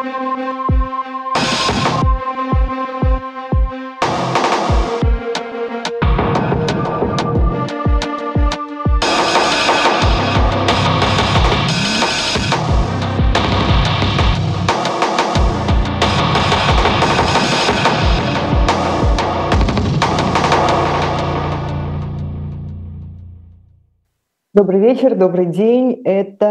Добрый вечер, добрый день.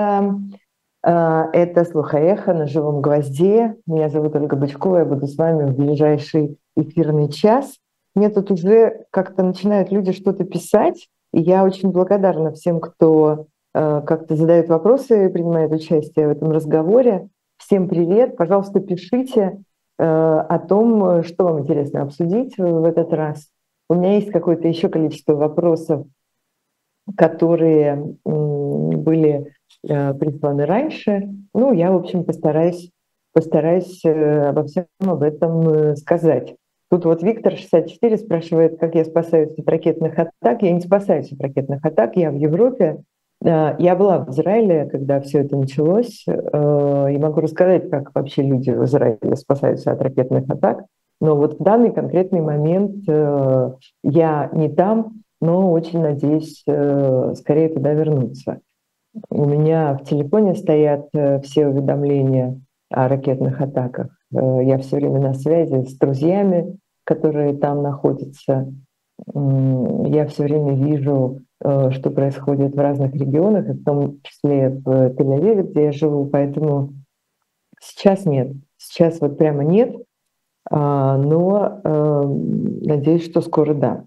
Это «Слух-эхо» на живом гвозде. Меня зовут Ольга Бычкова, я буду с вами в ближайший эфирный час. Мне тут уже как-то начинают люди что-то писать, и я очень благодарна всем, кто как-то задает вопросы, принимает участие в этом разговоре. Всем привет, пожалуйста, пишите о том, что вам интересно обсудить в этот раз. У меня есть какое-то еще количество вопросов, которые были присланы раньше. Ну, я, в общем, постараюсь обо всем об этом сказать. Тут вот Виктор 64 спрашивает, как я спасаюсь от ракетных атак. Я не спасаюсь от ракетных атак, я в Европе. Я была в Израиле, когда все это началось, и могу рассказать, как вообще люди в Израиле спасаются от ракетных атак. Но вот в данный конкретный момент я не там, но очень надеюсь скорее туда вернуться. У меня в телефоне стоят все уведомления о ракетных атаках. Я все время на связи с друзьями, которые там находятся. Я все время вижу, что происходит в разных регионах, в том числе в Тель-Авиве, где я живу. Поэтому сейчас нет. Сейчас вот прямо нет, но надеюсь, что скоро да.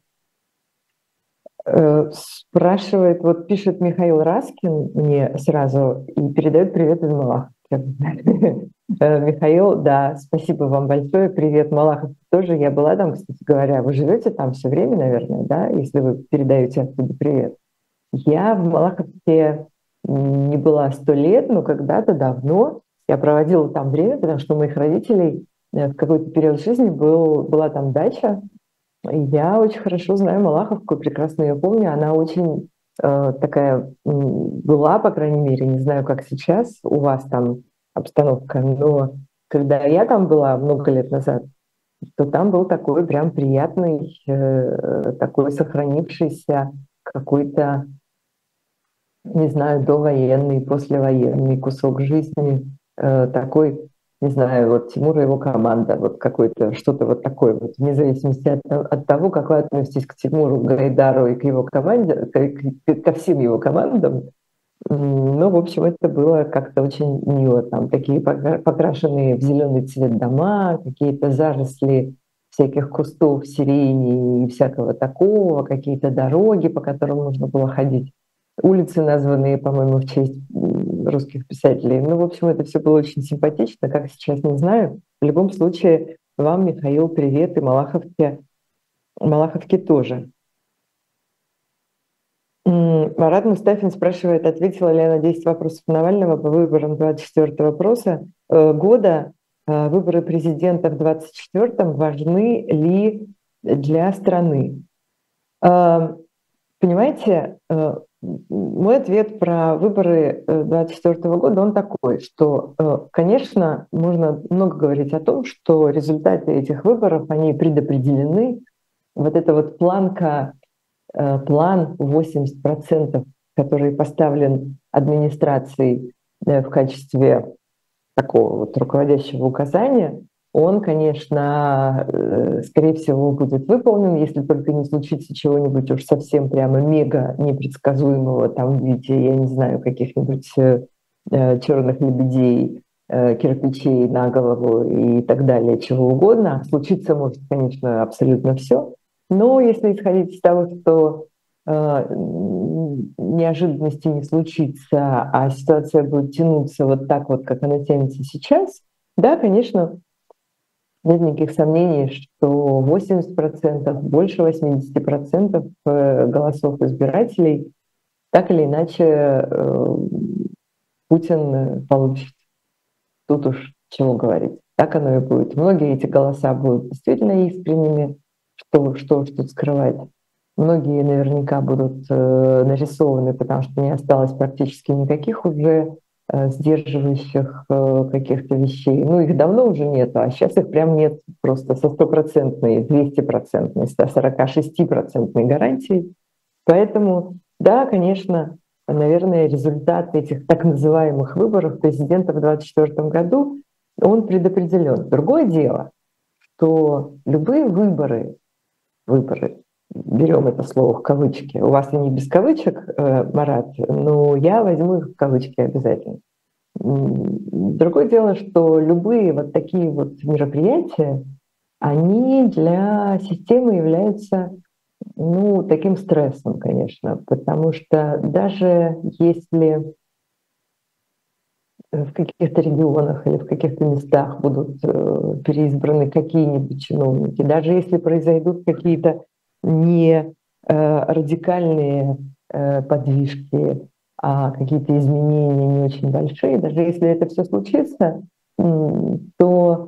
Спрашивает, вот пишет Михаил Раскин мне сразу и передает привет из Малаховки. Михаил, да, спасибо вам большое, привет, Малаховка тоже. Я была там, кстати говоря, вы живете там все время, наверное, да, если вы передаете оттуда привет. Я в Малаховке не была 100 лет, но когда-то давно я проводила там время, потому что у моих родителей в какой-то период жизни была там дача. Я очень хорошо знаю Малаховку, прекрасно ее помню. Она очень такая была, по крайней мере, не знаю, как сейчас у вас там обстановка, но когда я там была много лет назад, то там был такой прям приятный, такой сохранившийся какой-то, не знаю, довоенный, послевоенный кусок жизни, такой, не знаю, вот Тимур и его команда, вот какой-то, что-то вот такое, вот, вне зависимости от того, как вы относитесь к Тимуру Гайдару и к его команде, ко всем его командам. Ну, в общем, это было как-то очень мило. Там такие покрашенные в зеленый цвет дома, какие-то заросли всяких кустов сирени и всякого такого, какие-то дороги, по которым нужно было ходить, улицы, названные, по-моему, в честь русских писателей. Ну, в общем, это все было очень симпатично, как сейчас не знаю. В любом случае, вам, Михаил, привет, и Малаховке тоже. Марат Мустафин спрашивает, ответила ли я на 10 вопросов Навального по выборам 24 года. Выборы президента в 24-м важны ли для страны? Понимаете, мой ответ про выборы 24 года, он такой, что, конечно, можно много говорить о том, что результаты этих выборов, они предопределены. Вот эта вот план 80%, который поставлен администрацией в качестве такого вот руководящего указания, он, конечно, скорее всего, будет выполнен, если только не случится чего-нибудь уж совсем прямо мега непредсказуемого, там в виде, я не знаю, каких-нибудь черных лебедей, кирпичей на голову и так далее, чего угодно. Случиться может, конечно, абсолютно все. Но если исходить из того, что неожиданности не случится, а ситуация будет тянуться вот так вот, как она тянется сейчас, да, конечно, нет никаких сомнений, что 80%, больше 80% голосов избирателей так или иначе Путин получит. Тут уж чего говорить. Так оно и будет. Многие эти голоса будут действительно искренними, что уж тут скрывать. Многие наверняка будут нарисованы, потому что не осталось практически никаких уже сдерживающих каких-то вещей. Ну, их давно уже нет, а сейчас их прям нет просто со 100%, 200%, 146% гарантией. Поэтому, да, конечно, наверное, результат этих так называемых выборов президента в 2024 году, он предопределен. Другое дело, что любые выборы, берем это слово в кавычки, у вас они без кавычек, Марат, но я возьму их в кавычки обязательно. Другое дело, что любые вот такие вот мероприятия, они для системы являются, ну, таким стрессом, конечно, потому что даже если в каких-то регионах или в каких-то местах будут переизбраны какие-нибудь чиновники, даже если произойдут какие-то не радикальные подвижки, а какие-то изменения не очень большие, даже если это все случится, то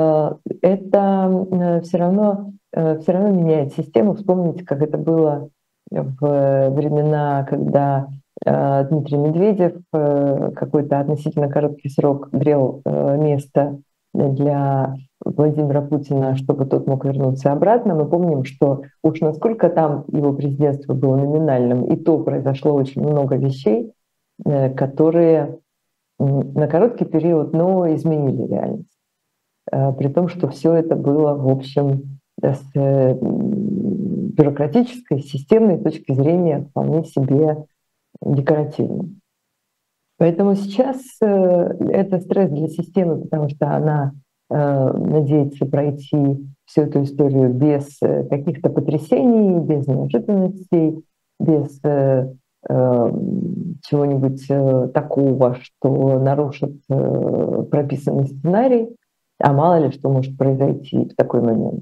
это все равно меняет систему. Вспомните, как это было в времена, когда Дмитрий Медведев какой-то относительно короткий срок грел место для Владимира Путина, чтобы тот мог вернуться обратно. Мы помним, что уж насколько там его президентство было номинальным, и то произошло очень много вещей, которые на короткий период, но изменили реальность. При том, что все это было, в общем, с бюрократической, системной точки зрения вполне себе декоративно. Поэтому сейчас это стресс для системы, потому что она надеется пройти всю эту историю без каких-то потрясений, без неожиданностей, без чего-нибудь такого, что нарушит прописанный сценарий, а мало ли что может произойти в такой момент.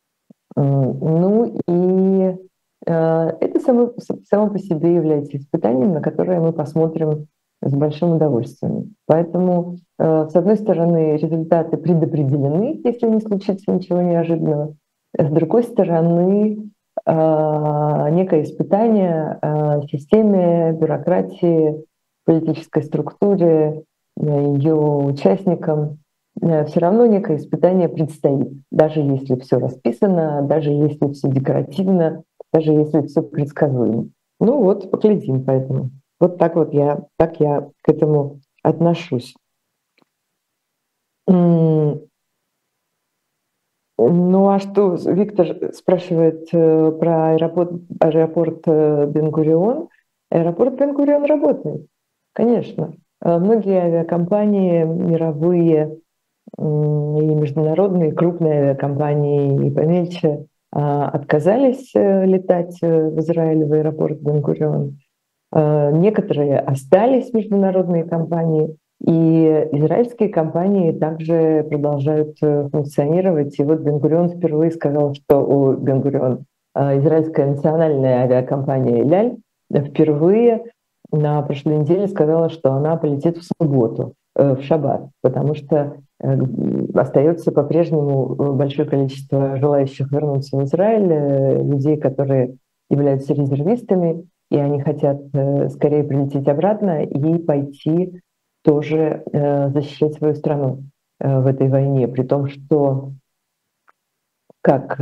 Ну и это само по себе является испытанием, на которое мы посмотрим с большим удовольствием. Поэтому, с одной стороны, результаты предопределены, если не случится ничего неожиданного. С другой стороны, некое испытание системе, бюрократии, политической структуре, ее участникам. Все равно некое испытание предстоит, даже если все расписано, даже если все декоративно, даже если все предсказуемо. Ну вот, поглядим поэтому. Вот так я к этому отношусь. Ну а что, Виктор спрашивает про аэропорт Бен-Гурион. Аэропорт Бен-Гурион работает, конечно. Многие авиакомпании мировые и международные, крупные авиакомпании и помельче отказались летать в Израиль, в аэропорт Бен-Гурион. Некоторые остались, международные компании, и израильские компании также продолжают функционировать. И вот Бен-Гурион впервые сказал, что Бен-Гурион, израильская национальная авиакомпания «Эль Аль», впервые на прошлой неделе сказала, что она полетит в субботу, в шаббат, потому что остается по-прежнему большое количество желающих вернуться в Израиль, людей, которые являются резервистами, и они хотят скорее прилететь обратно и пойти тоже защищать свою страну в этой войне, при том, что, как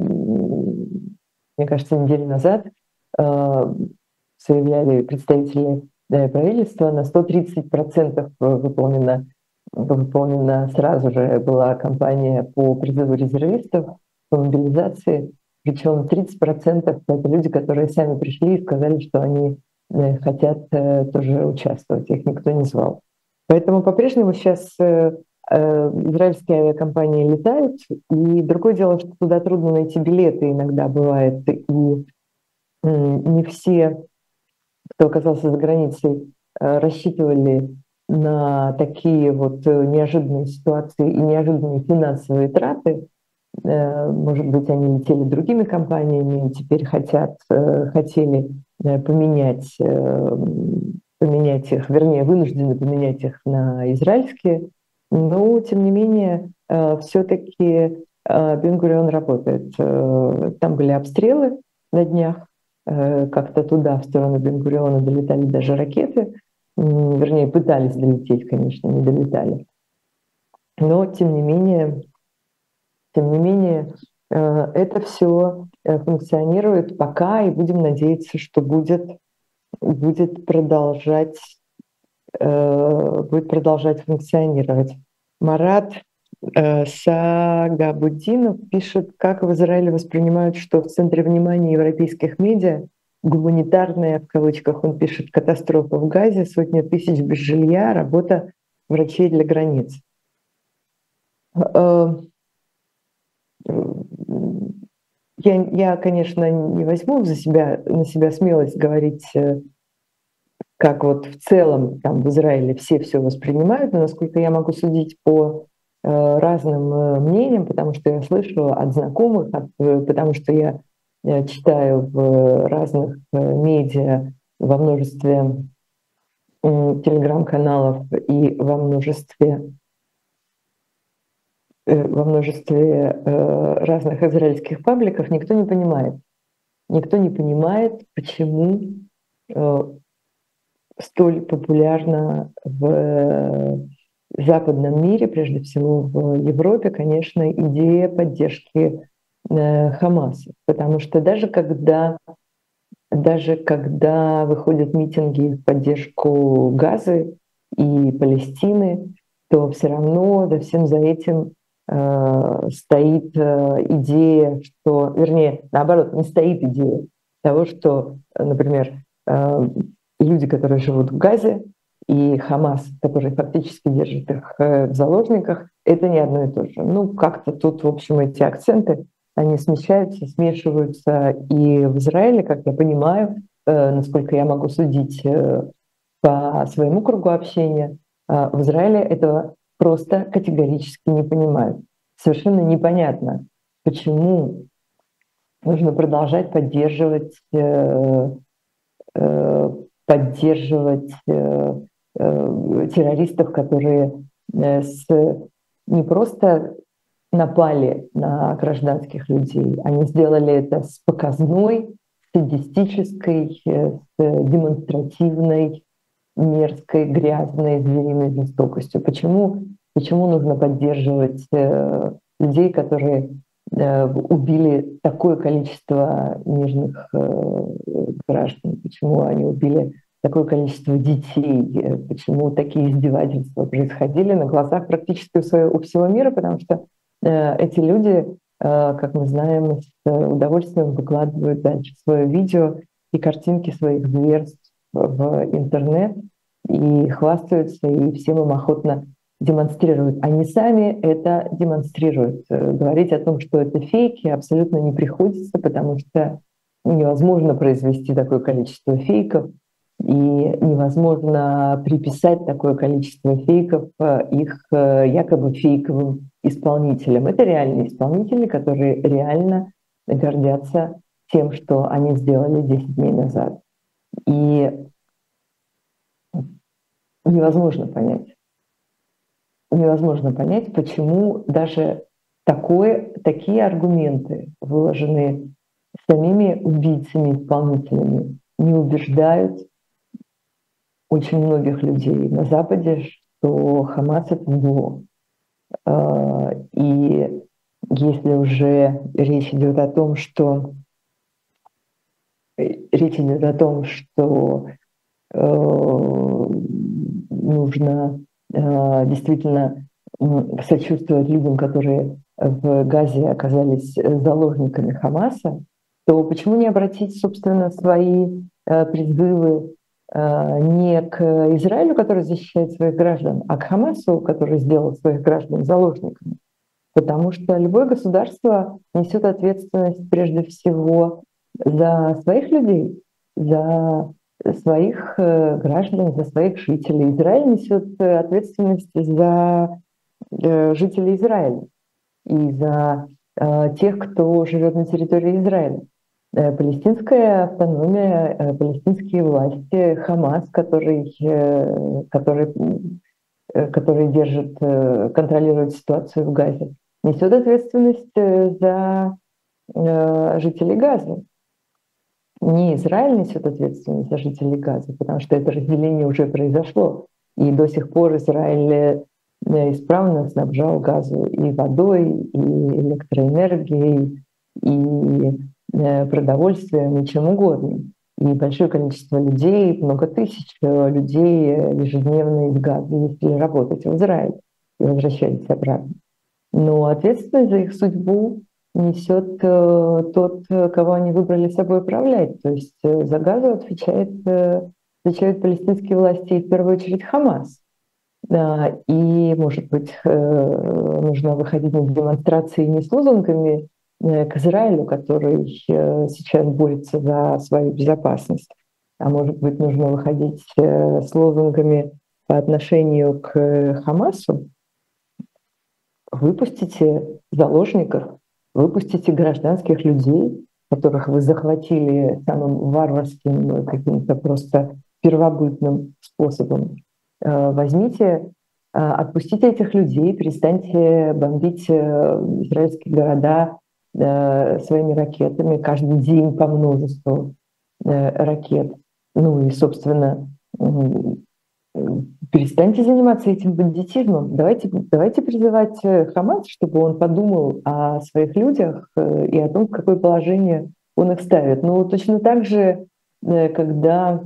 мне кажется, неделю назад заявляли представители правительства, на 130% выполнена сразу же была кампания по призыву резервистов, по мобилизации. Причем 30% это люди, которые сами пришли и сказали, что они хотят тоже участвовать, их никто не звал. Поэтому по-прежнему сейчас израильские авиакомпании летают, и другое дело, что туда трудно найти билеты иногда бывает, и не все, кто оказался за границей, рассчитывали на такие вот неожиданные ситуации и неожиданные финансовые траты. Может быть, они летели другими компаниями и теперь хотели поменять их, вернее, вынуждены поменять их на израильские. Но, тем не менее, все-таки Бен-Гурион работает. Там были обстрелы на днях, как-то туда, в сторону Бен-Гуриона, долетали даже ракеты. вернее, пытались долететь, конечно, не долетали. Но, тем не менее, это все функционирует пока, и будем надеяться, что будет продолжать функционировать. Марат Сагабуддинов пишет, как в Израиле воспринимают, что в центре внимания европейских медиа гуманитарная, в кавычках он пишет, катастрофа в Газе, сотни тысяч без жилья, работа врачей для границ. Я, конечно, не возьму на себя смелость говорить, как вот в целом там в Израиле все воспринимают, но насколько я могу судить по разным мнениям, потому что я слышу от знакомых, потому что я читаю в разных медиа, во множестве телеграм-каналов и во множестве разных израильских пабликов, никто не понимает. Никто не понимает, почему столь популярна в западном мире, прежде всего в Европе, конечно, идея поддержки Хамаса. Потому что даже когда выходят митинги в поддержку Газы и Палестины, то все равно за всем за этим стоит идея, что, вернее, наоборот, не стоит идея того, что, например, люди, которые живут в Газе, и Хамас, который фактически держит их в заложниках, это не одно и то же. Ну, как-то тут, в общем, эти акценты, они смещаются, смешиваются. И в Израиле, как я понимаю, насколько я могу судить по своему кругу общения, в Израиле этого просто категорически не понимают. Совершенно непонятно, почему нужно продолжать поддерживать террористов, которые не просто напали на гражданских людей, они сделали это с показной, садистической, с демонстративной, мерзкой, грязной, звериной жестокостью. Почему нужно поддерживать людей, которые убили такое количество мирных граждан? Почему они убили такое количество детей? Почему такие издевательства происходили на глазах практически у всего мира? Потому что эти люди, как мы знаем, с удовольствием выкладывают дальше свое видео и картинки своих зверств в интернет и хвастаются, и всем им охотно демонстрируют. Они сами это демонстрируют. Говорить о том, что это фейки, абсолютно не приходится, потому что невозможно произвести такое количество фейков, и невозможно приписать такое количество фейков их якобы фейковым исполнителям. Это реальные исполнители, которые реально гордятся тем, что они сделали 10 дней назад. И невозможно понять, почему даже такие аргументы, выложенные самими убийцами-исполнителями, не убеждают очень многих людей на Западе, что Хамас — это зло. И если уже речь идет о том, что нужно действительно сочувствовать людям, которые в Газе оказались заложниками Хамаса, то почему не обратить, собственно, свои призывы не к Израилю, который защищает своих граждан, а к Хамасу, который сделал своих граждан заложниками? Потому что любое государство несет ответственность прежде всего за своих людей, за своих граждан, за своих жителей. Израиль несет ответственность за жителей Израиля и за тех, кто живет на территории Израиля. Палестинская автономия, палестинские власти, Хамас, который контролирует ситуацию в Газе, несет ответственность за жителей Газы. не Израиль несет ответственность за жителей Газа, потому что это разделение уже произошло. И до сих пор Израиль исправно снабжал Газу и водой, и электроэнергией, и продовольствием, и чем угодно. И большое количество людей, много тысяч людей ежедневно из Газа ездили работать в Израиль и возвращались обратно. Но ответственность за их судьбу несет тот, кого они выбрали собой управлять. То есть за Газу отвечают палестинские власти и в первую очередь Хамас. Да, и, может быть, нужно выходить на демонстрации не с лозунгами к Израилю, который сейчас борется за свою безопасность, а может быть, нужно выходить с лозунгами по отношению к Хамасу. Выпустите заложников, выпустите гражданских людей, которых вы захватили самым варварским, каким-то просто первобытным способом. Возьмите, отпустите этих людей, перестаньте бомбить израильские города своими ракетами, каждый день по множеству ракет. Ну и, собственно, перестаньте заниматься этим бандитизмом. Давайте призывать Хамас, чтобы он подумал о своих людях и о том, в какое положение он их ставит. Но точно так же, когда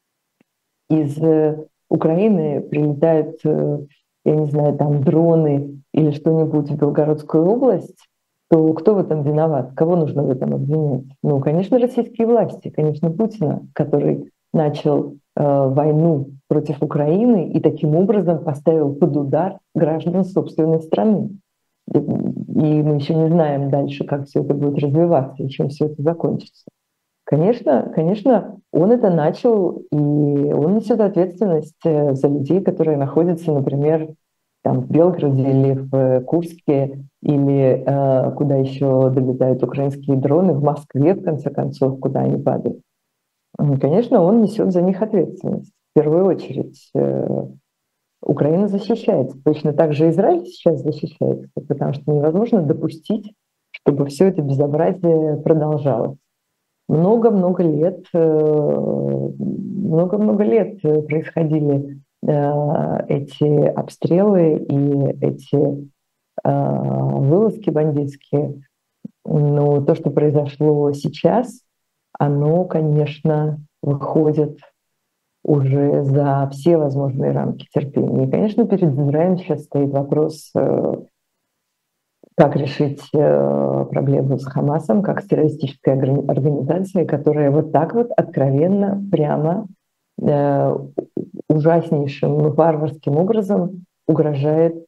из Украины прилетают, я не знаю, там дроны или что-нибудь в Белгородскую область, то кто в этом виноват? Кого нужно в этом обвинять? Ну, конечно, российские власти, конечно, Путина, который начал войну против Украины и таким образом поставил под удар граждан собственной страны. И мы еще не знаем дальше, как все это будет развиваться и чем все это закончится. Конечно, он это начал, и он несет ответственность за людей, которые находятся, например, там, в Белгороде или в Курске, или куда еще долетают украинские дроны, в Москве, в конце концов, куда они падают. Конечно, он несет за них ответственность. В первую очередь Украина защищается. Точно так же Израиль сейчас защищается, потому что невозможно допустить, чтобы все это безобразие продолжалось. Много-много лет происходили эти обстрелы и эти вылазки бандитские. Но то, что произошло сейчас, оно, конечно, выходит уже за все возможные рамки терпения. И, конечно, перед Израилем сейчас стоит вопрос, как решить проблему с Хамасом, как с террористической организацией, которая вот так вот откровенно, прямо, ужаснейшим, варварским образом угрожает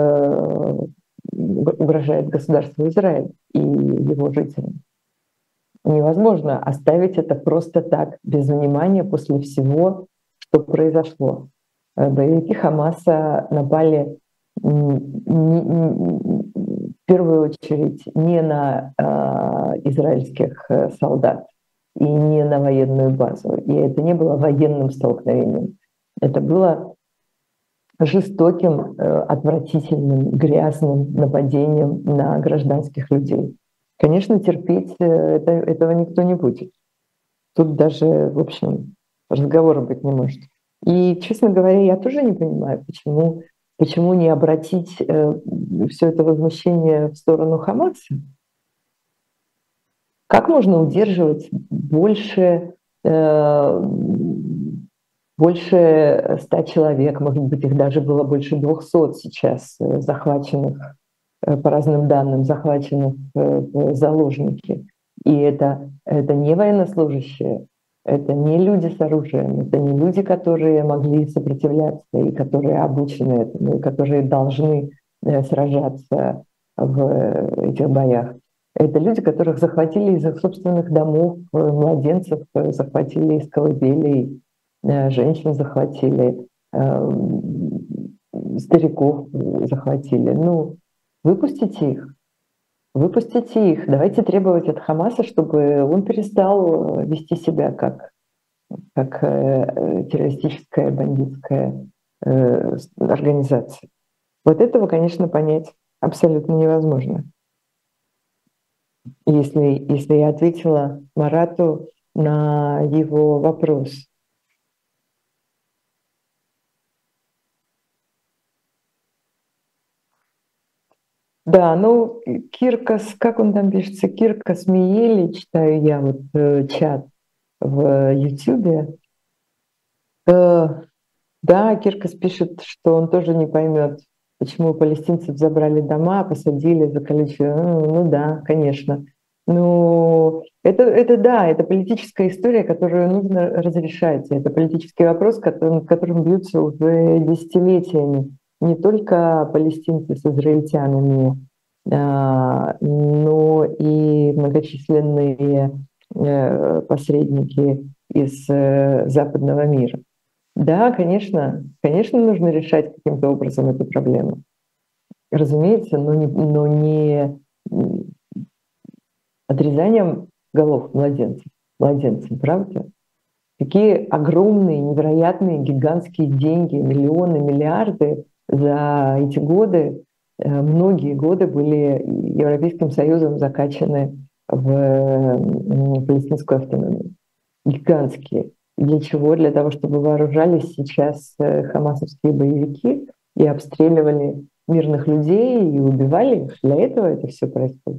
государству Израиль и его жителям. Невозможно оставить это просто так, без внимания после всего, что произошло. Боевики Хамаса напали в первую очередь не на израильских солдат и не на военную базу. И это не было военным столкновением. Это было жестоким, отвратительным, грязным нападением на гражданских людей. Конечно, терпеть этого никто не будет. Тут даже, в общем, разговора быть не может. И, честно говоря, я тоже не понимаю, почему не обратить все это возмущение в сторону Хамаса. Как можно удерживать больше 100 человек, может быть, их даже было больше 200 сейчас захваченных, по разным данным, захваченных в заложники. И это не военнослужащие, это не люди с оружием, это не люди, которые могли сопротивляться и которые обучены этому, и которые должны сражаться в этих боях. Это люди, которых захватили из их собственных домов, младенцев захватили из колыбелей, женщин захватили, стариков захватили. Ну, выпустите их. Выпустите их. Давайте требовать от Хамаса, чтобы он перестал вести себя как террористическая, бандитская организация. Вот этого, конечно, понять абсолютно невозможно. Если я ответила Марату на его вопрос. Да, ну, Киркос, как он там пишется, Киркос Миели, читаю я вот чат в Ютубе. Да, Киркос пишет, что он тоже не поймет, почему у палестинцев забрали дома, посадили за колючую. Ну да, конечно. Ну, это да, это политическая история, которую нужно разрешать. Это политический вопрос, которым бьются уже десятилетиями. Не только палестинцы с израильтянами, но и многочисленные посредники из западного мира. Да, конечно, нужно решать каким-то образом эту проблему. Разумеется, но не отрезанием голов младенцев, правда? Какие огромные, невероятные, гигантские деньги, миллионы, миллиарды за эти годы, многие годы были Европейским Союзом закачаны в палестинскую автономию. Гигантские. Для чего? Для того, чтобы вооружались сейчас хамасовские боевики и обстреливали мирных людей и убивали их. Для этого это все происходит.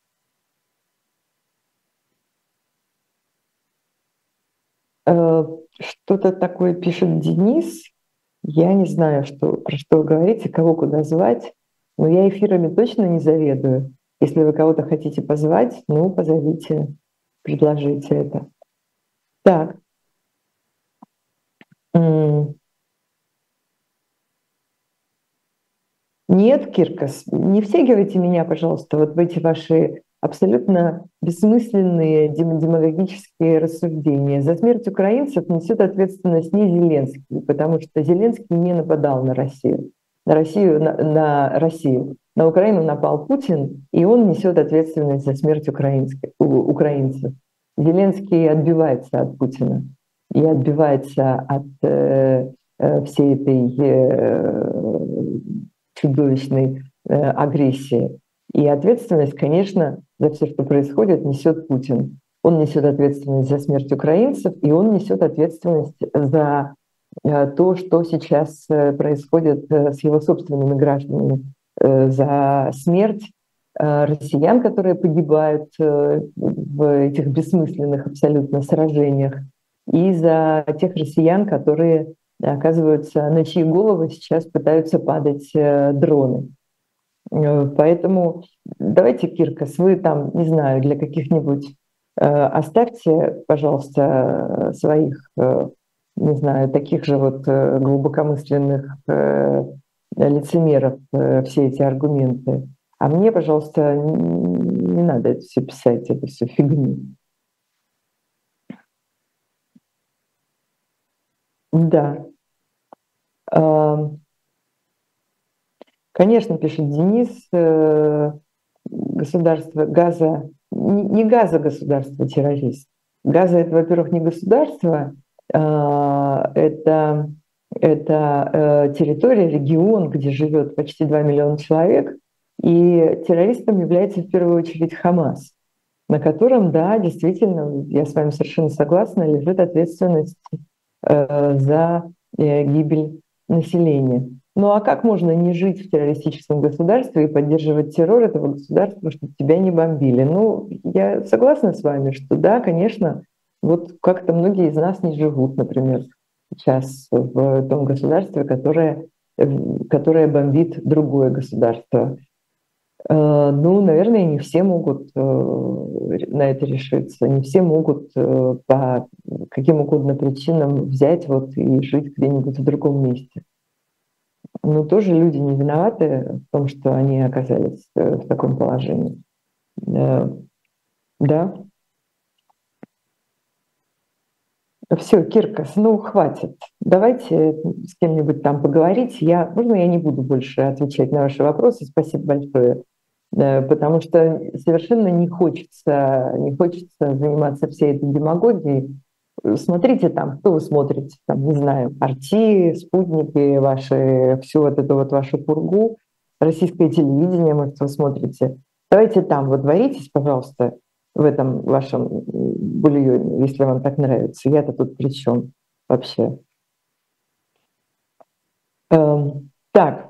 Что-то такое пишет Денис. Я не знаю, про что вы говорите, кого куда звать, но я эфирами точно не заведую. Если вы кого-то хотите позвать, ну, позовите, предложите это. Так. Нет, Киркос, не втягивайте меня, пожалуйста, вот в эти ваши абсолютно бессмысленные демагогические рассуждения. За смерть украинцев несет ответственность не Зеленский, потому что Зеленский не нападал на Россию. На Россию. На Украину напал Путин, и он несет ответственность за смерть украинцев. Зеленский отбивается от Путина и отбивается от всей этой чудовищной агрессии. И ответственность, конечно, за все, что происходит, несет Путин. Он несет ответственность за смерть украинцев, и он несет ответственность за то, что сейчас происходит с его собственными гражданами, за смерть россиян, которые погибают в этих бессмысленных абсолютно сражениях, и за тех россиян, которые оказываются, на чьи головы сейчас пытаются падать дроны. Поэтому давайте, Киркос, вы там, не знаю, для каких-нибудь оставьте, пожалуйста, своих, не знаю, таких же вот глубокомысленных лицемеров все эти аргументы. А мне, пожалуйста, не надо это все писать, это все фигню. Да. Конечно, пишет Денис, государство Газа, не Газа государство террорист. Газа это, во-первых, не государство, это территория, регион, где живет почти 2 миллиона человек, и террористом является в первую очередь Хамас, на котором, да, действительно, я с вами совершенно согласна, лежит ответственность за гибель населения. Ну а как можно не жить в террористическом государстве и поддерживать террор этого государства, чтобы тебя не бомбили? Ну, я согласна с вами, что да, конечно, вот как-то многие из нас не живут, например, сейчас в том государстве, которое бомбит другое государство. Ну, наверное, не все могут на это решиться, не все могут по каким угодно причинам взять вот и жить где-нибудь в другом месте. Но тоже люди не виноваты в том, что они оказались в таком положении. Да. Все, Киркос, ну хватит. Давайте с кем-нибудь там поговорить. Можно я не буду больше отвечать на ваши вопросы? Спасибо большое. Потому что совершенно не хочется заниматься всей этой демагогией. Смотрите там, кто вы смотрите, там, не знаю, Арти, спутники ваши, всю вот эту вот вашу пургу, российское телевидение, может, вы смотрите. Давайте там вот варитесь, пожалуйста, в этом вашем бульоне, если вам так нравится. Я-то тут при чем вообще? Так,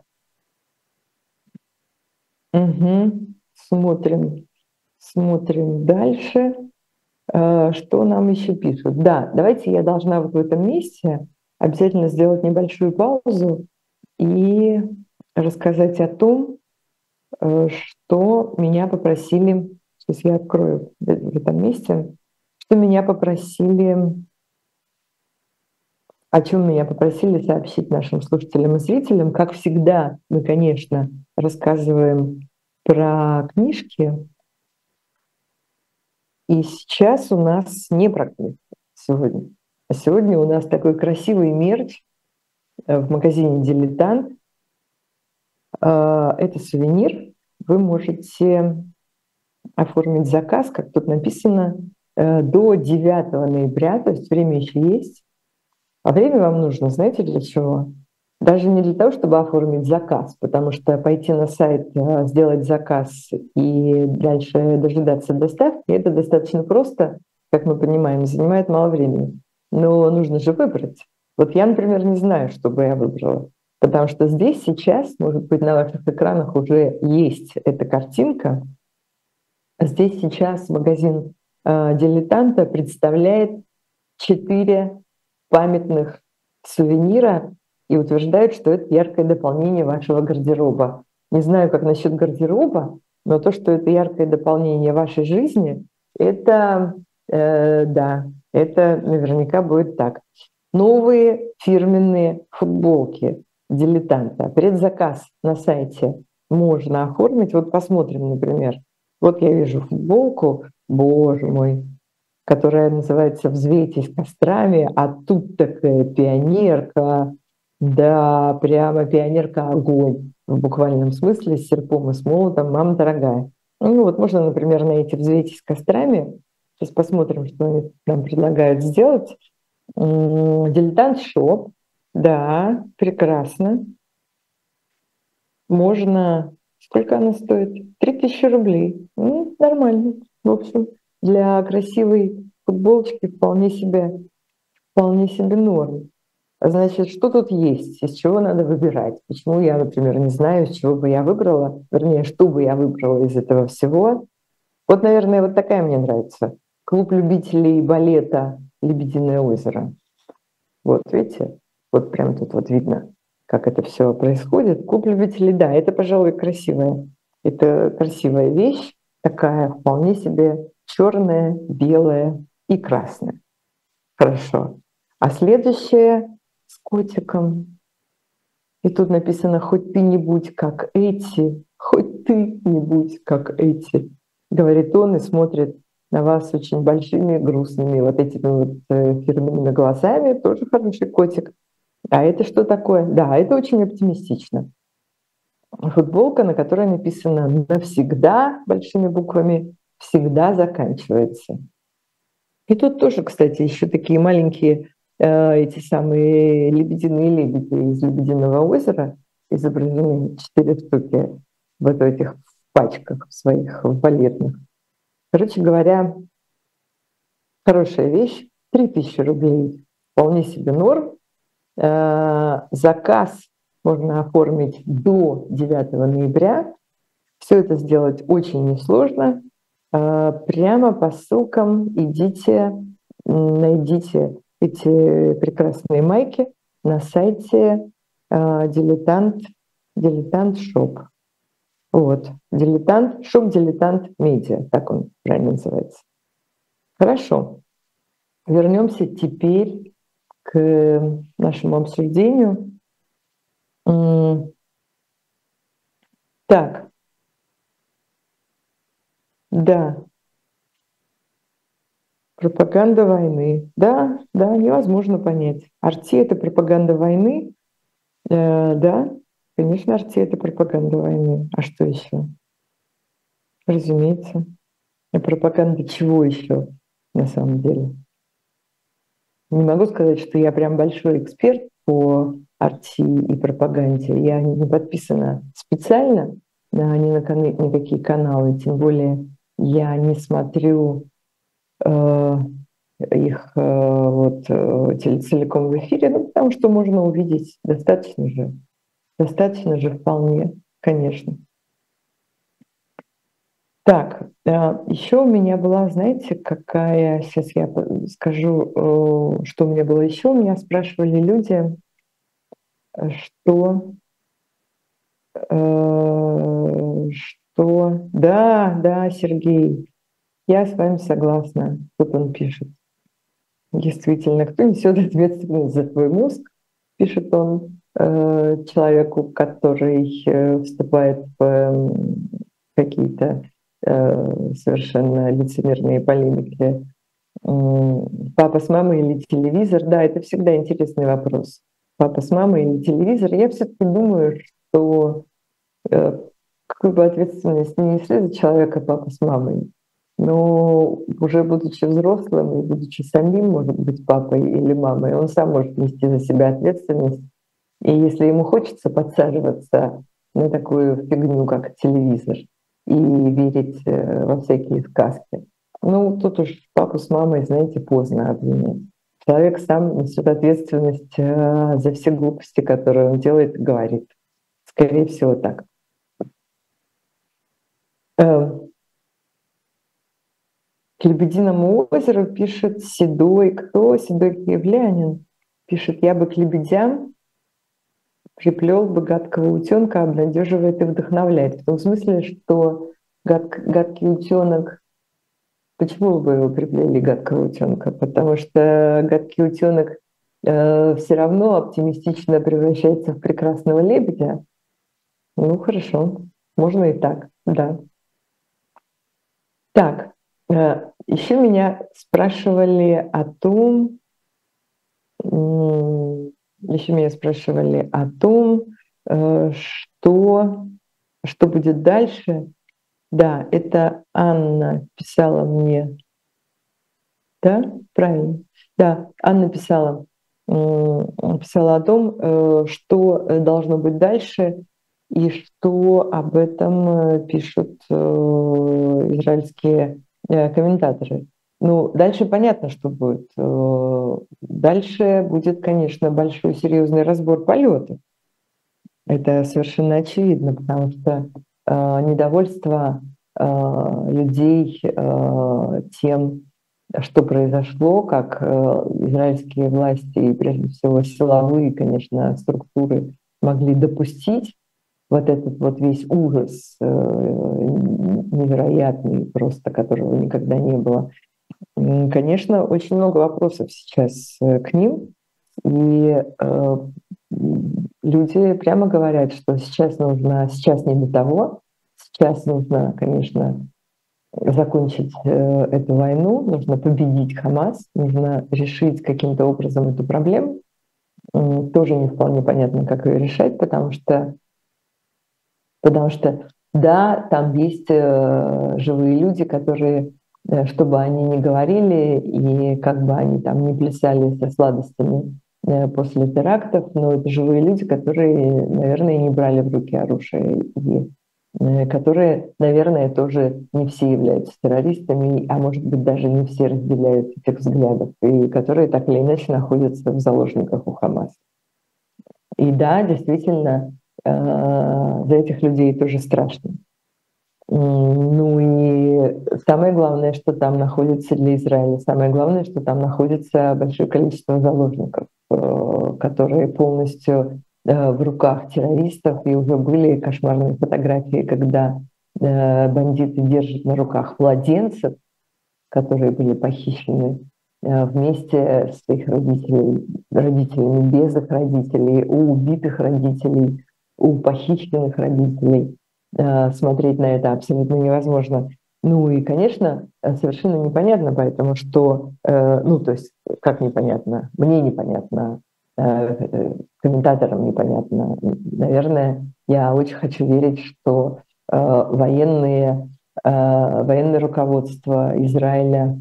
смотрим, смотрим дальше. Что нам еще пишут? Да, давайте я должна вот в этом месте обязательно сделать небольшую паузу и рассказать о том, что меня попросили, сейчас я открою в этом месте, что меня попросили, о чем меня попросили сообщить нашим слушателям и зрителям. Как всегда, мы, конечно, рассказываем про книжки, и сейчас у нас не про книжки сегодня. А сегодня у нас такой красивый мерч в магазине «Дилетант». Это сувенир. Вы можете оформить заказ, как тут написано, до 9 ноября, то есть время еще есть. А время вам нужно, знаете, для чего? Даже не для того, чтобы оформить заказ, потому что пойти на сайт, сделать заказ и дальше дожидаться доставки — это достаточно просто, как мы понимаем, занимает мало времени. Но нужно же выбрать. Вот я, например, не знаю, что бы я выбрала, потому что здесь сейчас, может быть, на ваших экранах уже есть эта картинка. Здесь сейчас магазин «Дилетанта» представляет 4 памятных сувенира и утверждает, что это яркое дополнение вашего гардероба. Не знаю, как насчет гардероба, но то, что это яркое дополнение вашей жизни, это, да, это наверняка будет так. Новые фирменные футболки «Дилетанта». Предзаказ на сайте можно оформить. Вот посмотрим, например. Вот я вижу футболку, боже мой, которая называется «Взвейтесь кострами», а тут такая пионерка, да, прямо пионерка огонь, в буквальном смысле, с серпом и с молотом, мама дорогая. Ну вот можно, например, на эти «Взвейтесь кострами», сейчас посмотрим, что они нам предлагают сделать. «Дилетант Шоп», да, прекрасно. Можно, сколько она стоит? 3000 рублей. Нормально, в общем. Для красивой футболочки вполне себе норм. Значит, что тут есть, из чего надо выбирать? Почему я, например, не знаю, из чего бы я выбрала, вернее, что бы я выбрала из этого всего. Вот, наверное, вот такая мне нравится. Клуб любителей балета «Лебединое озеро». Вот, видите? Вот прям тут вот видно, как это все происходит. Клуб любителей, да, это, пожалуй, красивая. Это красивая вещь, такая вполне себе черная, белая и красная. Хорошо. А следующее с котиком. И тут написано: «Хоть ты не будь как эти, хоть ты не будь как эти», говорит он и смотрит на вас очень большими, грустными вот этими вот фирменными глазами. Тоже хороший котик. А это что такое? Да, это очень оптимистично. Футболка, на которой написано «Навсегда» большими буквами, всегда заканчивается. И тут тоже, кстати, еще такие маленькие эти самые лебединые лебеди из «Лебединого озера» изображены 4 штуки вот в этих пачках своих в балетных. Короче говоря, хорошая вещь, 3000 рублей, вполне себе норм. Заказ можно оформить до 9 ноября. Все это сделать очень несложно. Прямо по ссылкам идите, найдите эти прекрасные майки на сайте «Дилетант Шоп». Вот, «Дилетант Шоп», «Дилетант Медиа», так он правильно называется. Хорошо. Вернемся теперь к нашему обсуждению. Так, да, пропаганда войны. Да, да, невозможно понять. Арти — это пропаганда войны. Да, конечно, Арти — это пропаганда войны. А что еще? Разумеется. А пропаганда чего еще на самом деле? Не могу сказать, что я прям большой эксперт по арти и пропаганде. Я не подписана специально ни на никакие каналы, тем более я не смотрю их вот целиком в эфире, ну, потому что можно увидеть достаточно же вполне, конечно. Так, еще у меня была, знаете, какая, сейчас я скажу, что у меня было еще. У меня спрашивали люди, что, да, да, Сергей, я с вами согласна, тут он пишет. Действительно, кто несет ответственность за твой мозг, пишет он человеку, который вступает в какие-то совершенно лицемерные полемики. Папа с мамой или телевизор? Да, это всегда интересный вопрос. Папа с мамой или телевизор? Я все-таки думаю, что какую бы ответственность не несли за человека папа с мамой, но уже будучи взрослым и будучи самим, может быть, папой или мамой, он сам может нести за себя ответственность. И если ему хочется подсаживаться на такую фигню, как телевизор, и верить во всякие сказки, ну, тут уж папу с мамой, знаете, поздно обвинять. Человек сам несет ответственность за все глупости, которые он делает и говорит. Скорее всего, так. Э, К Лебединому озеру пишет Седой. Кто? Седой киевлянин. Пишет, я бы к лебедям приплел бы гадкого утенка, обнадеживает и вдохновляет. В том смысле, что гадкий утенок. Почему вы его приплели, гадкого утенка? Потому что гадкий утенок все равно оптимистично превращается в прекрасного лебедя. Ну хорошо, можно и так, да. Так, еще меня спрашивали о том, что будет дальше. Да, это Анна писала мне, да, правильно. Да, Анна писала о том, что должно быть дальше и что об этом пишут израильские комментаторы. Ну, дальше понятно, что будет. Дальше будет, конечно, большой серьезный разбор полетов. Это совершенно очевидно, потому что недовольство людей тем, что произошло, как израильские власти и, прежде всего, силовые, конечно, структуры могли допустить вот этот вот весь ужас невероятный, просто которого никогда не было. Конечно, очень много вопросов сейчас к ним, и люди прямо говорят, что сейчас не до того, сейчас нужно, конечно, закончить эту войну, нужно победить Хамас, нужно решить каким-то образом эту проблему. Тоже не вполне понятно, как ее решать, потому что да, там есть живые люди, которые, что бы они ни говорили, и как бы они там не плясали со сладостями после терактов, но это живые люди, которые, наверное, не брали в руки оружие, и которые, наверное, тоже не все являются террористами, а может быть, даже не все разделяют этих взглядов, и которые так или иначе находятся в заложниках у Хамаса. И да, действительно, за этих людей тоже страшно. Ну и самое главное, что там находится для Израиля, самое главное, что там находится большое количество заложников, которые полностью в руках террористов, и уже были кошмарные фотографии, когда бандиты держат на руках младенцев, которые были похищены вместе с их родителями, без их родителей, у убитых родителей, у похищенных родителей. Смотреть на это абсолютно невозможно. Ну и, конечно, совершенно непонятно, поэтому что, ну то есть, как непонятно, мне непонятно, комментаторам непонятно. Наверное, я очень хочу верить, что военное руководство Израиля,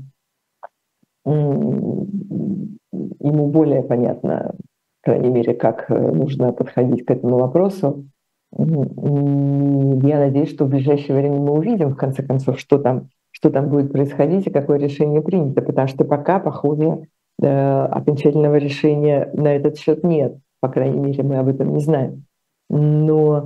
ему более понятно, по крайней мере, как нужно подходить к этому вопросу. Я надеюсь, что в ближайшее время мы увидим, в конце концов, что там что там будет происходить и какое решение принято, потому что пока, похоже, окончательного решения на этот счет нет. По крайней мере, мы об этом не знаем. Но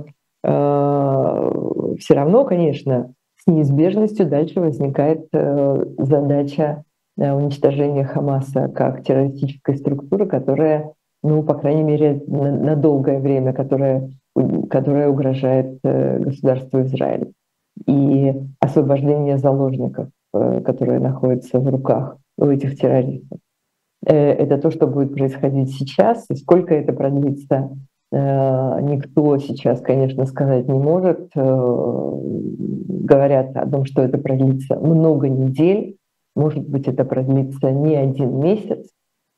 все равно, конечно, с неизбежностью дальше возникает задача уничтожения Хамаса как террористической структуры, которая, ну, по крайней мере, на долгое время, которая угрожает государству Израиль. И освобождение заложников, которые находятся в руках у этих террористов. Это то, что будет происходить сейчас, и сколько это продлится, никто сейчас, конечно, сказать не может. Говорят о том, что это продлится много недель, может быть, это продлится не 1 месяц.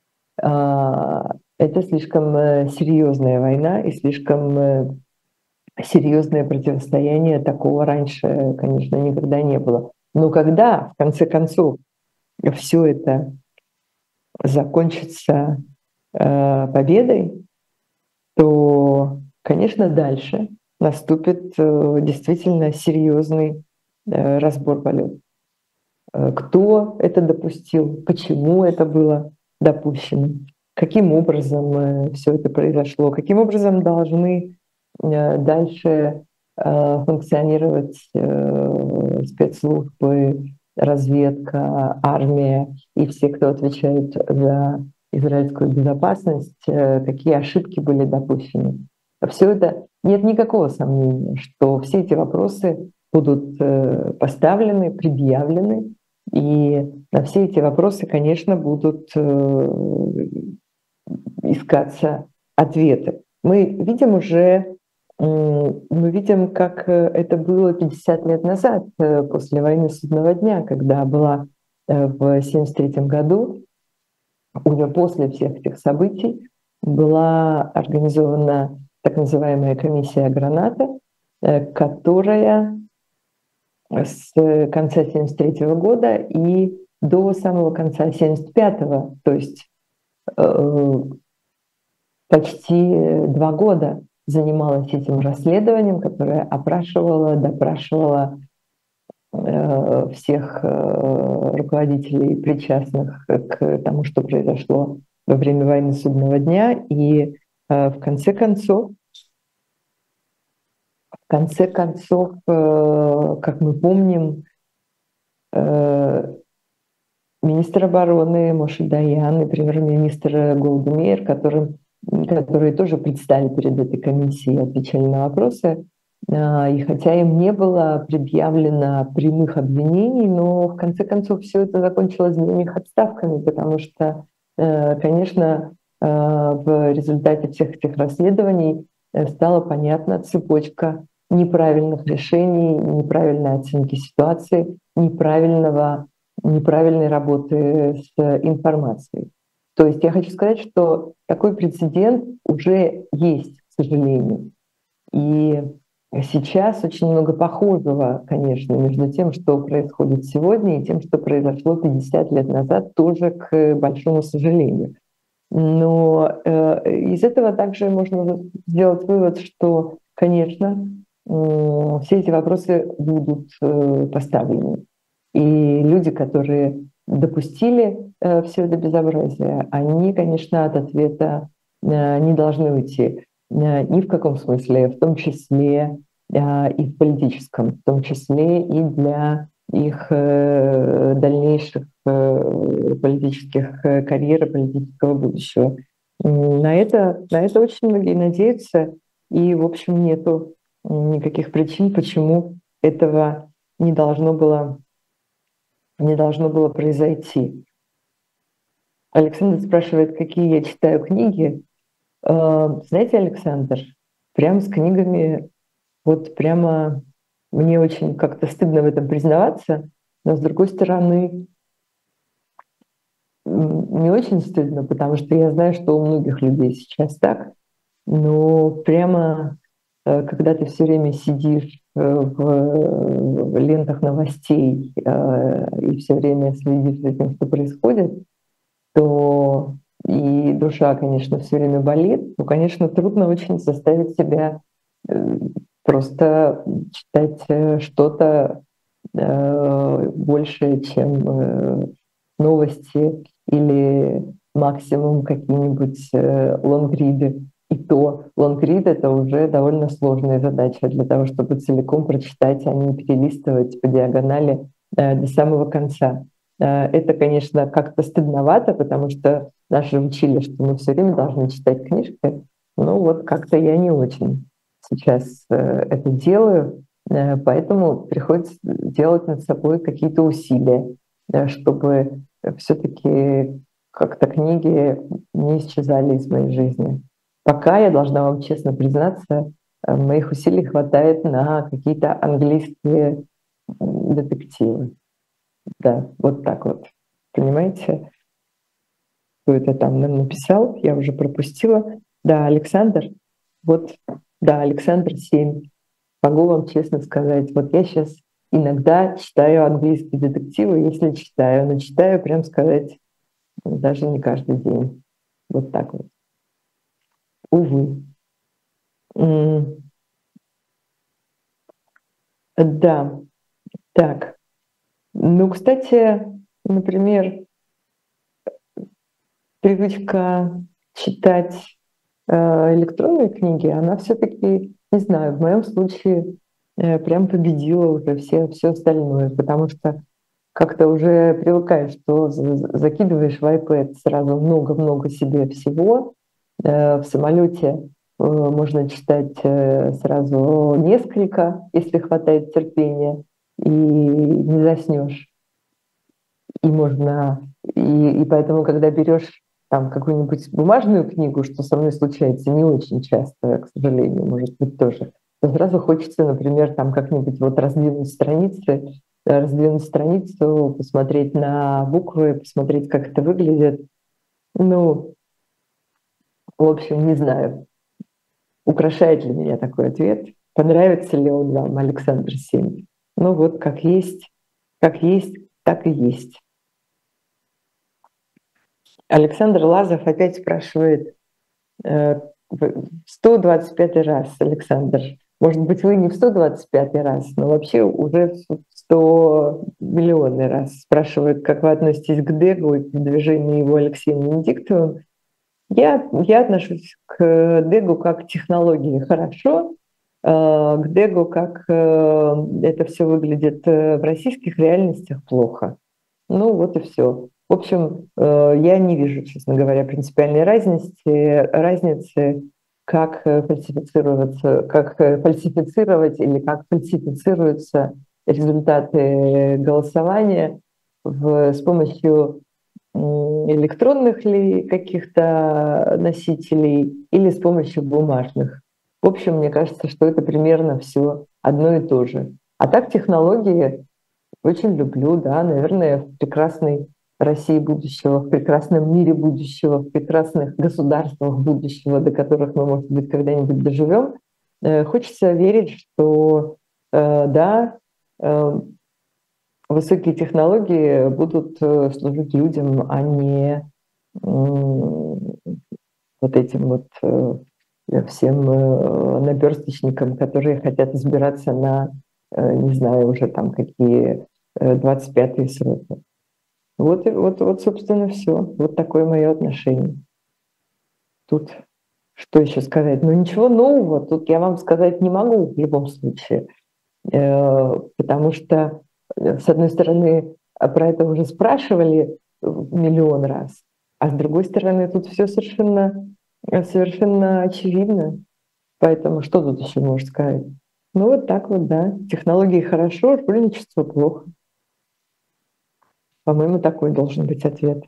Это слишком серьезная война и слишком серьезное противостояние. Такого раньше, конечно, никогда не было. Но когда, в конце концов, все это закончится победой, то, конечно, дальше наступит действительно серьезный разбор полетов. Кто это допустил, почему это было допущено, каким образом все это произошло, каким образом должны дальше функционировать спецслужбы, разведка, армия и все, кто отвечает за израильскую безопасность, какие ошибки были допущены. Все это, нет никакого сомнения, что все эти вопросы будут поставлены, предъявлены, и на все эти вопросы, конечно, будут искаться ответы. Мы видим уже, как это было 50 лет назад, после войны Судного дня, когда была в 1973 году, уже после всех этих событий, была организована так называемая комиссия Граната, которая с конца 1973 года и до самого конца 1975, то есть почти 2 года занималась этим расследованием, которое опрашивало, допрашивало всех руководителей, причастных к тому, что произошло во время войны Судного дня. И в конце концов, как мы помним, министр обороны Моше Даян и премьер-министр Голда Меир, которые тоже предстали перед этой комиссией и отвечали на вопросы. И хотя им не было предъявлено прямых обвинений, но в конце концов все это закончилось для них отставками, потому что, конечно, в результате всех этих расследований стала понятна цепочка неправильных решений, неправильной оценки ситуации, неправильной работы с информацией. То есть я хочу сказать, что такой прецедент уже есть, к сожалению. И сейчас очень много похожего, конечно, между тем, что происходит сегодня, и тем, что произошло 50 лет назад, тоже, к большому сожалению. Но из этого также можно сделать вывод, что, конечно, все эти вопросы будут поставлены. И люди, которые допустили все это безобразие, они, конечно, от ответа не должны уйти. Ни в каком смысле, в том числе и в политическом, в том числе и для их дальнейших политических карьер и политического будущего. На это очень многие надеются, и, в общем, нету никаких причин, почему этого не должно было произойти. Александр спрашивает, какие я читаю книги. Знаете, Александр, прям с книгами, вот прямо мне очень как-то стыдно в этом признаваться, но с другой стороны, не очень стыдно, потому что я знаю, что у многих людей сейчас так, но прямо когда ты все время сидишь в лентах новостей и все время следишь за тем, что происходит, то и душа, конечно, все время болит, то, конечно, трудно очень заставить себя просто читать что-то больше, чем новости или максимум какие-нибудь лонгриды. И то лонгрид — это уже довольно сложная задача для того, чтобы целиком прочитать, а не перелистывать по диагонали до самого конца. Это, конечно, как-то стыдновато, потому что нас же учили, что мы все время должны читать книжки. Ну вот как-то я не очень сейчас это делаю, поэтому приходится делать над собой какие-то усилия, чтобы все-таки как-то книги не исчезали из моей жизни. Пока, я должна вам честно признаться, моих усилий хватает на какие-то английские детективы. Да, вот так вот. Понимаете, кто это там нам написал? Я уже пропустила. Да, Александр. Вот, да, Александр 7. Могу вам честно сказать, вот я сейчас иногда читаю английские детективы, если читаю, но читаю, прям сказать, даже не каждый день. Вот так вот. Увы. Да, так. Ну, кстати, например, привычка читать электронные книги, она все-таки, не знаю, в моем случае прям победила уже все остальное, потому что как-то уже привыкаешь, что закидываешь в iPad сразу много-много себе всего. В самолете можно читать сразу несколько, если хватает терпения, и не заснешь. И можно, и поэтому, когда берешь там какую-нибудь бумажную книгу, что со мной случается не очень часто, к сожалению, может быть, тоже, то сразу хочется, например, там как-нибудь вот раздвинуть страницу, посмотреть на буквы, посмотреть, как это выглядит. Ну, в общем, не знаю, украшает ли меня такой ответ, понравится ли он вам, Александр 7. Ну вот, как есть, так и есть. Александр Лазов опять спрашивает, в 125 раз, Александр. Может быть, вы не в 125 раз, но вообще уже в 100 миллионный раз спрашивают, как вы относитесь к Дегу и к движению его Алексеем Венедиктовым. Я отношусь к Дегу как к технологии хорошо, к Дегу как это все выглядит в российских реальностях плохо. Ну вот и все. В общем, я не вижу, честно говоря, принципиальной разницы, как фальсифицировать или как фальсифицируются результаты голосования с помощью электронных ли каких-то носителей или с помощью бумажных. В общем, мне кажется, что это примерно все одно и то же. А так технологии очень люблю, да, наверное, в прекрасной России будущего, в прекрасном мире будущего, в прекрасных государствах будущего, до которых мы, может быть, когда-нибудь доживем. Хочется верить, что да, высокие технологии будут служить людям, а не вот этим вот всем наперсточникам, которые хотят избираться на, не знаю, уже там какие 25-е сроки. Вот, собственно, все. Вот такое мое отношение. Тут что еще сказать? Ну, ничего нового тут я вам сказать не могу в любом случае, потому что, с одной стороны, про это уже спрашивали миллион раз, а с другой стороны, тут все совершенно очевидно. Поэтому что тут еще можно сказать? Ну, вот так вот, да. Технологии хорошо, жульничество плохо. По-моему, такой должен быть ответ.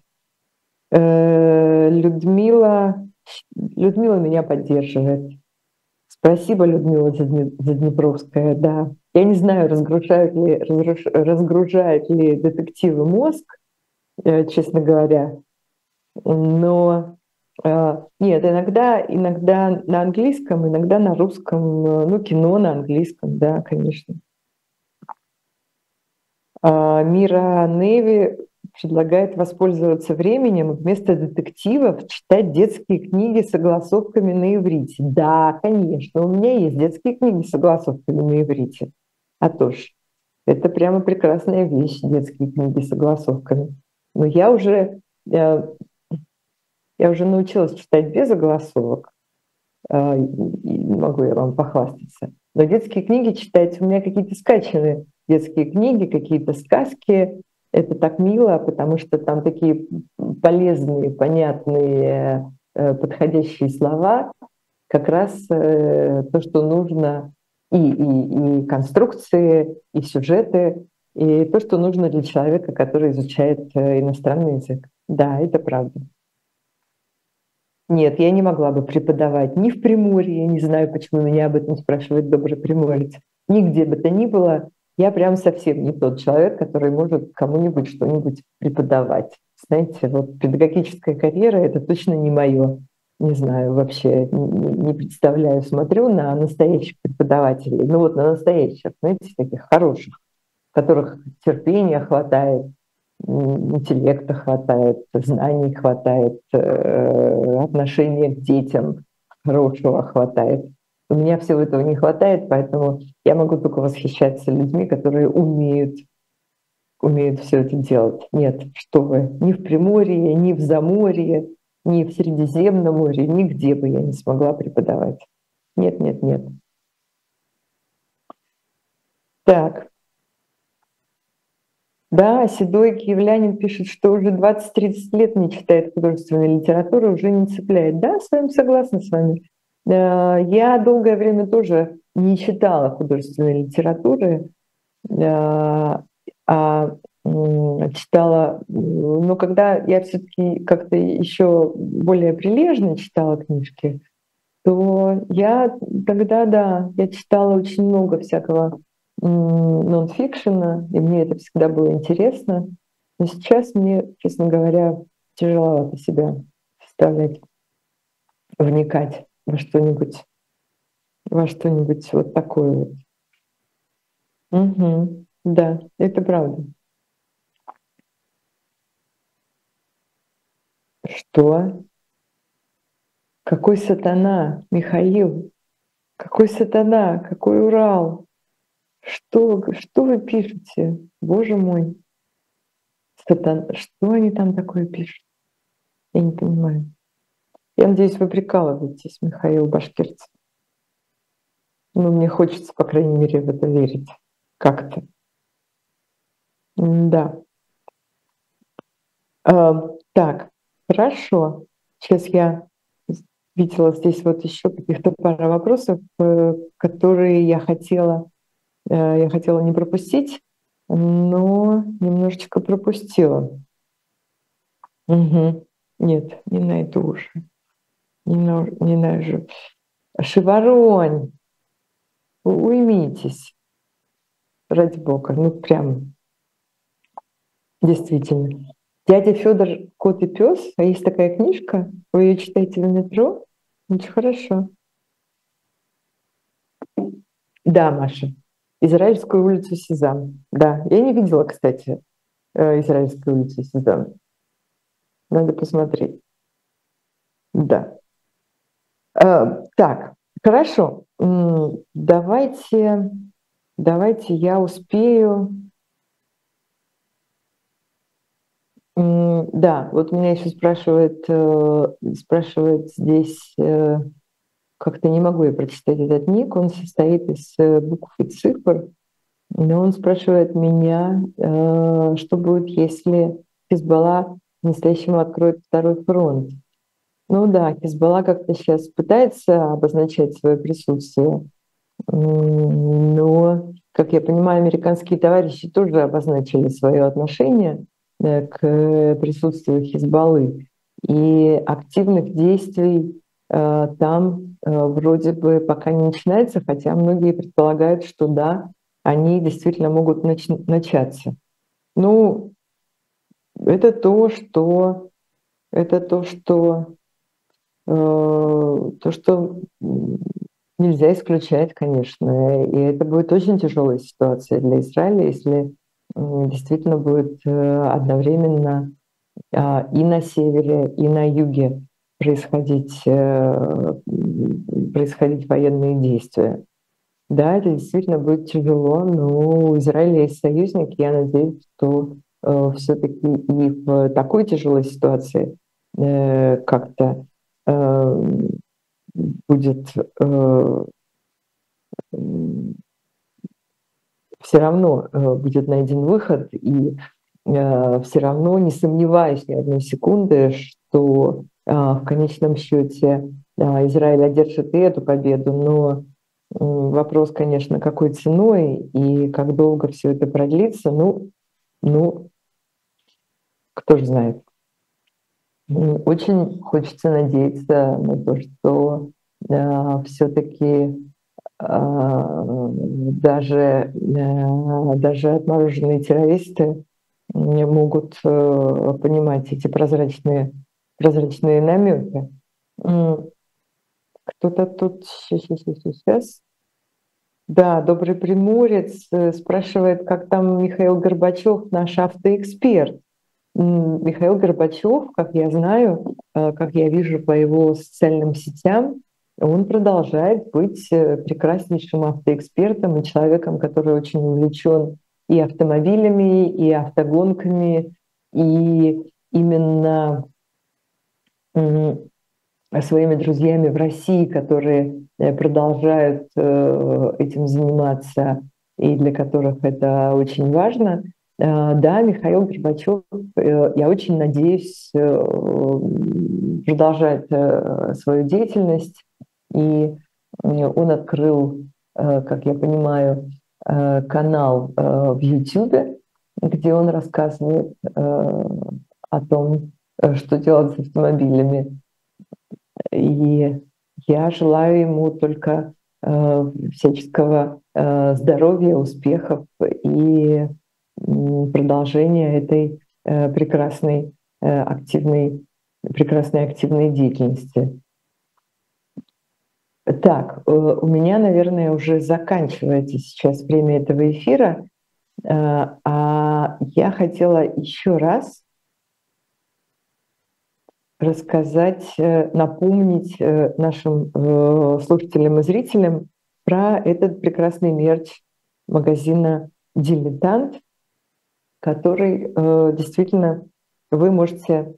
Людмила меня поддерживает. Спасибо, Людмила Заднепровская, да. Я не знаю, разгружают ли детективы мозг, честно говоря, но нет, иногда на английском, иногда на русском, ну, кино на английском, да, конечно. Мира Неви предлагает воспользоваться временем вместо детективов читать детские книги с огласовками на иврите. Да, конечно, у меня есть детские книги с огласовками на иврите. А то ж. Это прямо прекрасная вещь, детские книги с огласовками. Но я уже научилась читать без огласовок, и могу я вам похвастаться. Но детские книги читать, у меня какие-то скачанные детские книги, какие-то сказки. Это так мило, потому что там такие полезные, понятные, подходящие слова, как раз то, что нужно, и конструкции, и сюжеты, и то, что нужно для человека, который изучает иностранный язык. Да, это правда. Нет, я не могла бы преподавать ни в Приморье, я не знаю, почему меня об этом спрашивает добрый приморец, нигде бы то ни было. Я прям совсем не тот человек, который может кому-нибудь что-нибудь преподавать. Знаете, вот педагогическая карьера — это точно не мое. Не знаю, вообще не представляю. Смотрю на настоящих преподавателей, ну вот на настоящих, знаете, таких хороших, у которых терпения хватает, интеллекта хватает, знаний хватает, отношения к детям хорошего хватает. У меня всего этого не хватает, поэтому я могу только восхищаться людьми, которые умеют все это делать. Нет, что вы, ни в Приморье, ни в Заморье, ни в Средиземном море, нигде бы я не смогла преподавать. Нет, нет, нет. Так, да, седой киевлянин пишет, что уже 20-30 лет не читает художественной литературы, уже не цепляет. Да, с вами согласна с вами. Я долгое время тоже не читала художественной литературы, а читала, но когда я все-таки как-то еще более прилежно читала книжки, то я тогда, да, я читала очень много всякого нонфикшена, и мне это всегда было интересно. Но сейчас мне, честно говоря, тяжеловато себя заставлять вникать во что-нибудь вот такое вот. Мгм. Да, это правда. Что? Какой сатана, Михаил? Какой сатана? Какой Урал? Что вы пишете? Боже мой, что они там такое пишут? Я не понимаю. Я надеюсь, вы прикалываетесь, Михаил Башкирцев. Ну, мне хочется, по крайней мере, в это верить. Как-то. Да. Так, хорошо. Сейчас я видела здесь вот еще каких-то пара вопросов, которые я хотела не пропустить, но немножечко пропустила. Мгм. Нет, не найду уже. Не найду. Шеваронь, уймитесь, ради бога. Ну, прям, действительно. Дядя Федор «Кот и пес», а есть такая книжка, вы ее читаете в метро? Очень хорошо. Да, Маша. «Израильскую улицу Сезам». Да, я не видела, кстати, «Израильскую улицу Сезам». Надо посмотреть. Да. Так, хорошо. Давайте я успею. Да, вот меня еще спрашивает здесь, как-то не могу я прочитать этот ник, он состоит из букв и цифр, но он спрашивает меня, что будет, если Хизбалла по-настоящему откроет второй фронт. Ну да, Хизбалла как-то сейчас пытается обозначать свое присутствие, но, как я понимаю, американские товарищи тоже обозначили свое отношение к присутствию Хизбаллы. И активных действий там вроде бы пока не начинается, хотя многие предполагают, что да, они действительно могут начаться. Ну, это то, что это то, что нельзя исключать, конечно. И это будет очень тяжелая ситуация для Израиля, если действительно будет одновременно и на севере, и на юге происходить военные действия. Да, это действительно будет тяжело, но у Израиля есть союзники. Я надеюсь, что все-таки и в такой тяжелой ситуации как-то э, будет все равно будет найден выход, и все равно не сомневаюсь ни одной секунды, что в конечном счете Израиль одержит и эту победу, но вопрос, конечно, какой ценой и как долго все это продлится, ну, кто же знает. Очень хочется надеяться на то, что все-таки даже отмороженные террористы не могут понимать эти прозрачные намеки. Кто-то тут сейчас. Да, добрый приморец спрашивает, как там Михаил Горбачев, наш автоэксперт. Михаил Горбачев, как я знаю, как я вижу по его социальным сетям, он продолжает быть прекраснейшим автоэкспертом и человеком, который очень увлечен и автомобилями, и автогонками, и именно своими друзьями в России, которые продолжают этим заниматься и для которых это очень важно. Да, Михаил Горбачев, я очень надеюсь, продолжает свою деятельность. И он открыл, как я понимаю, канал в YouTube, где он рассказывает о том, что делать с автомобилями. И я желаю ему только всяческого здоровья, успехов и продолжения этой прекрасной активной деятельности. Так, у меня, наверное, уже заканчивается сейчас время этого эфира, а я хотела еще раз рассказать, напомнить нашим слушателям и зрителям про этот прекрасный мерч магазина «Дилетант», который действительно вы можете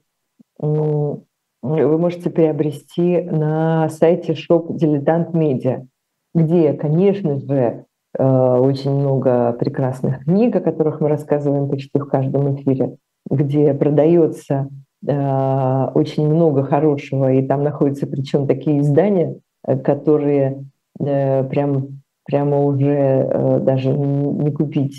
приобрести на сайте Shop Dilettant Media, где, конечно же, очень много прекрасных книг, о которых мы рассказываем почти в каждом эфире, где продается очень много хорошего, и там находятся причем такие издания, которые прямо уже даже не купить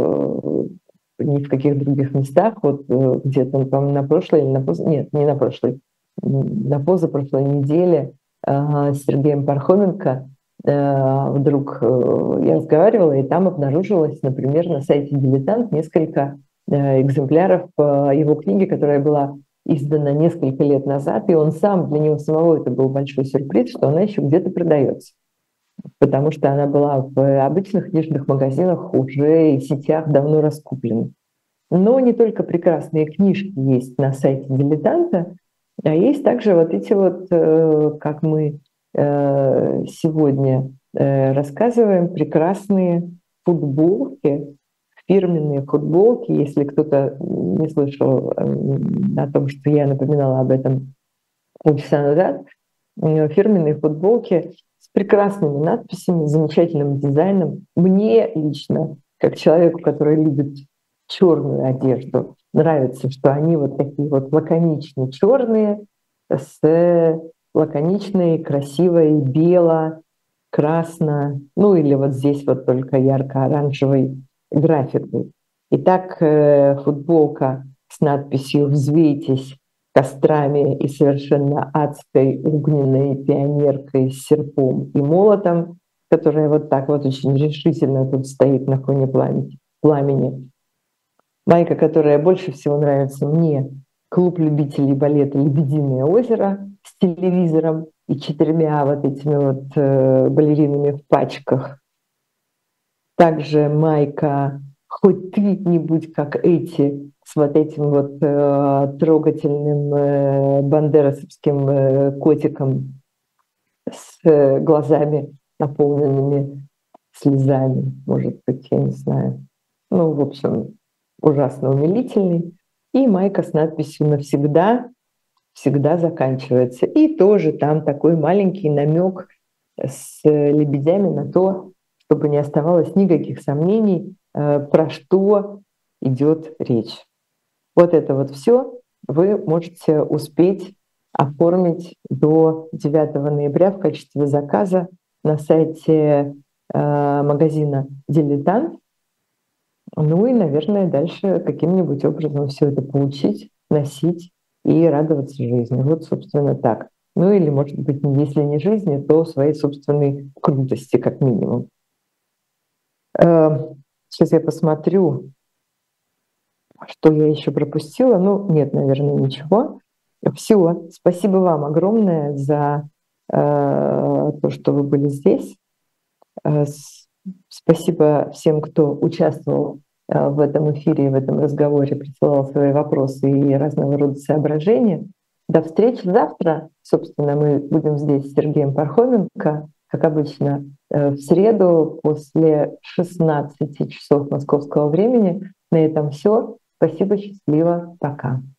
ни в каких других местах. Вот где-то, по-моему, на прошлой или нет, не на прошлой, на позапрошлой неделе с Сергеем Пархоменко вдруг я разговаривала, и там обнаружилось, например, на сайте «Дилетант» несколько экземпляров его книги, которая была издана несколько лет назад, и он сам, для него самого это был большой сюрприз, что она еще где-то продается, потому что она была в обычных книжных магазинах уже и в сетях давно раскуплена. Но не только прекрасные книжки есть на сайте «Дилетанта», а есть также вот эти вот, как мы сегодня рассказываем, прекрасные футболки, фирменные футболки. Если кто-то не слышал о том, что я напоминала об этом полчаса назад, фирменные футболки с прекрасными надписями, замечательным дизайном. Мне лично, как человеку, который любит черную одежду, нравится, что они вот такие вот лаконичные черные, с лаконичной, красивой, бело, красно, ну или вот здесь вот только ярко-оранжевой графикой. Итак, футболка с надписью «Взвейтесь кострами и совершенно адской огненной пионеркой с серпом и молотом», которая вот так вот очень решительно тут стоит на фоне пламени. Майка, которая больше всего нравится мне, клуб любителей балета «Лебединое озеро» с телевизором и 4 вот этими вот балеринами в пачках. Также майка «Хоть ты не будь как эти» с вот этим вот трогательным бандерасовским котиком с глазами, наполненными слезами, может быть, я не знаю. Ну, в общем, ужасно умилительный. И майка с надписью «Навсегда», всегда заканчивается. И тоже там такой маленький намек с лебедями на то, чтобы не оставалось никаких сомнений, про что идет речь. Вот это вот все вы можете успеть оформить до 9 ноября в качестве заказа на сайте магазина «Дилетант». Ну и, наверное, дальше каким-нибудь образом все это получить, носить и радоваться жизни. Вот, собственно, так. Ну или, может быть, если не жизни, то своей собственной крутости, как минимум. Сейчас я посмотрю, что я еще пропустила. Ну, нет, наверное, ничего. Все. Спасибо вам огромное за то, что вы были здесь. Спасибо всем, кто участвовал в этом эфире, в этом разговоре, присылал свои вопросы и разного рода соображения. До встречи завтра. Собственно, мы будем здесь с Сергеем Пархоменко, как обычно, в среду после 16 часов московского времени. На этом все. Спасибо, счастливо, пока.